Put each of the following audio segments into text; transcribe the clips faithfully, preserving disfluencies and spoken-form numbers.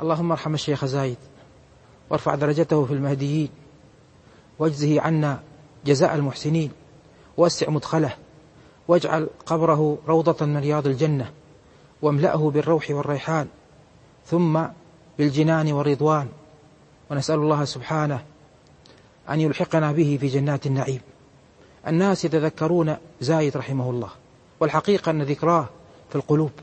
اللهم ارحم الشيخ زايد وارفع درجته في المهديين واجزه عنا جزاء المحسنين ووسع مدخله واجعل قبره روضة من رياض الجنة واملأه بالروح والريحان ثم بالجنان والرضوان، ونسأل الله سبحانه أن يلحقنا به في جنات النعيم. الناس يتذكرون زايد رحمه الله، والحقيقة أن ذكراه في القلوب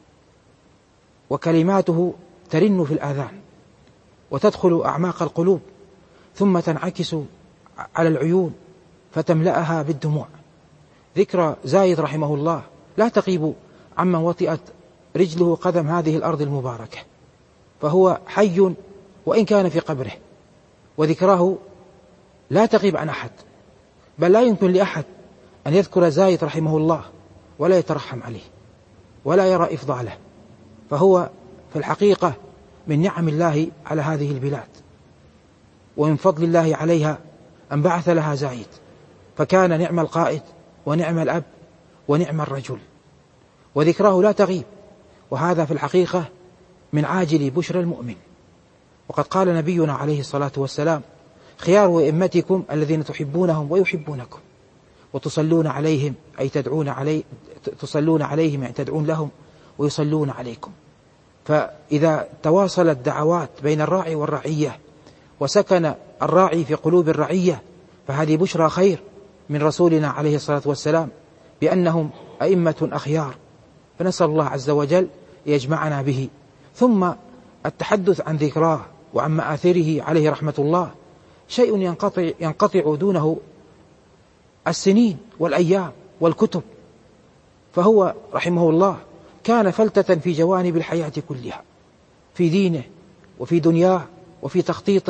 وكلماته ترن في الآذان وتدخل أعماق القلوب ثم تنعكس على العيون فتملأها بالدموع. ذكرى زايد رحمه الله لا تغيب عمن وطئت رجله قدم هذه الأرض المباركة، فهو حي وإن كان في قبره، وذكراه لا تغيب عن أحد، بل لا يمكن لأحد أن يذكر زايد رحمه الله ولا يترحم عليه ولا يرى إفضاله، فهو في الحقيقة من نعم الله على هذه البلاد ومن فضل الله عليها أن بعث لها زايد، فكان نعم القائد ونعم الأب ونعم الرجل، وذكراه لا تغيب، وهذا في الحقيقة من عاجل بشرى المؤمن. وقد قال نبينا عليه الصلاة والسلام: خيار أئمتكم الذين تحبونهم ويحبونكم وتصلون عليهم أي تدعون علي تصلون عليهم أي تدعون لهم ويصلون عليكم. فإذا تواصلت دعوات بين الراعي والرعية وسكن الراعي في قلوب الرعية فهذه بشرى خير من رسولنا عليه الصلاة والسلام بأنهم أئمة أخيار، فنسأل الله عز وجل يجمعنا به. ثم التحدث عن ذكراه وعن مآثره عليه رحمة الله شيء ينقطع, ينقطع دونه السنين والأيام والكتب، فهو رحمه الله كان فلتة في جوانب الحياة كلها، في دينه وفي دنياه وفي تخطيطه.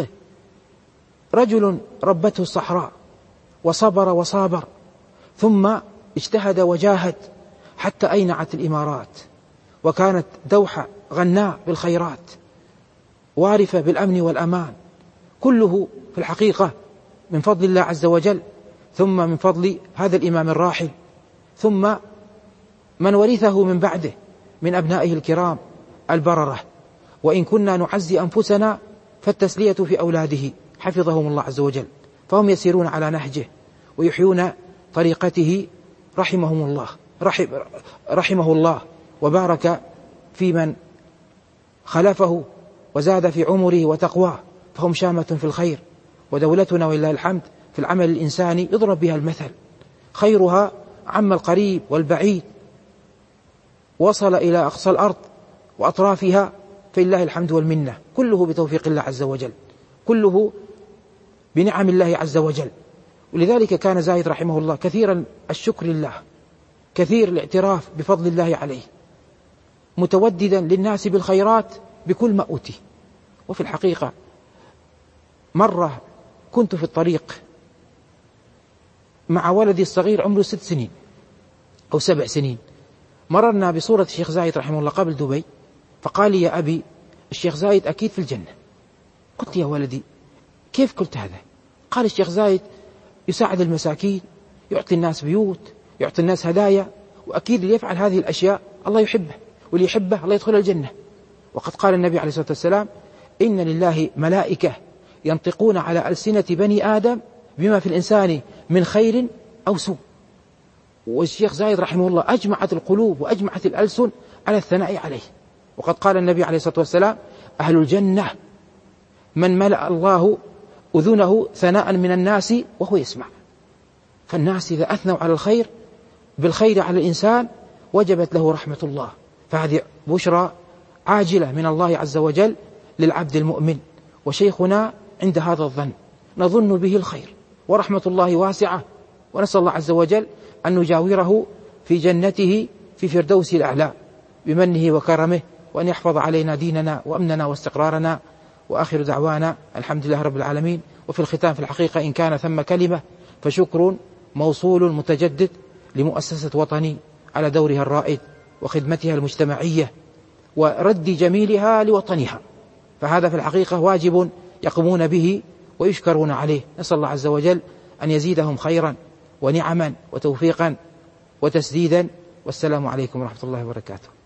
رجل ربته الصحراء وصبر وصابر ثم اجتهد وجاهد حتى أينعت الإمارات، وكانت دوحة غناء بالخيرات وارفة بالأمن والأمان، كله في الحقيقة من فضل الله عز وجل، ثم من فضل هذا الإمام الراحل، ثم من ورثه من بعده من أبنائه الكرام البررة. وإن كنا نعزي أنفسنا فالتسلية في أولاده حفظهم الله عز وجل، فهم يسيرون على نهجه ويحيون طريقته رحمهم الله رحم رحمه الله وبارك في من خلفه وزاد في عمره وتقواه، فهم شامة في الخير. ودولتنا ولله الحمد في العمل الإنساني يضرب بها المثل، خيرها عم القريب والبعيد، وصل إلى أقصى الأرض وأطرافها، فلله الحمد والمنة، كله بتوفيق الله عز وجل، كله بنعم الله عز وجل. ولذلك كان زايد رحمه الله كثيرا الشكر لله، كثير الاعتراف بفضل الله عليه، متوددا للناس بالخيرات بكل ما أوتي. وفي الحقيقة مرة كنت في الطريق مع ولدي الصغير عمره ست سنين أو سبع سنين، مررنا بصورة الشيخ زايد رحمه الله قبل دبي، فقال لي: يا أبي الشيخ زايد أكيد في الجنة. قلت: يا ولدي كيف قلت هذا؟ قال: الشيخ زايد يساعد المساكين، يعطي الناس بيوت، يعطي الناس هدايا، وأكيد اللي يفعل هذه الأشياء الله يحبه، واللي يحبه الله يدخل الجنة. وقد قال النبي عليه الصلاة والسلام: إن لله ملائكة ينطقون على ألسنة بني آدم بما في الإنسان من خير أو سوء. والشيخ زايد رحمه الله أجمعت القلوب وأجمعت الألسن على الثناء عليه. وقد قال النبي عليه الصلاة والسلام: أهل الجنة من ملأ الله أذنه ثناء من الناس وهو يسمع. فالناس إذا أثنوا على الخير بالخير على الإنسان وجبت له رحمة الله، فهذه بشرى عاجلة من الله عز وجل للعبد المؤمن. وشيخنا عند هذا الظن نظن به الخير، ورحمة الله واسعة، ونسأل الله عز وجل أن نجاوره في جنته في فردوس الأعلى بمنه وكرمه، وأن يحفظ علينا ديننا وأمننا واستقرارنا. وآخر دعوانا الحمد لله رب العالمين. وفي الختام في الحقيقة إن كان ثم كلمة فشكر موصول متجدد لمؤسسة وطني على دورها الرائد وخدمتها المجتمعية ورد جميلها لوطنها، فهذا في الحقيقة واجب يقومون به ويشكرون عليه. نسأل الله عز وجل أن يزيدهم خيرا ونعما وتوفيقا وتسديدا. والسلام عليكم ورحمة الله وبركاته.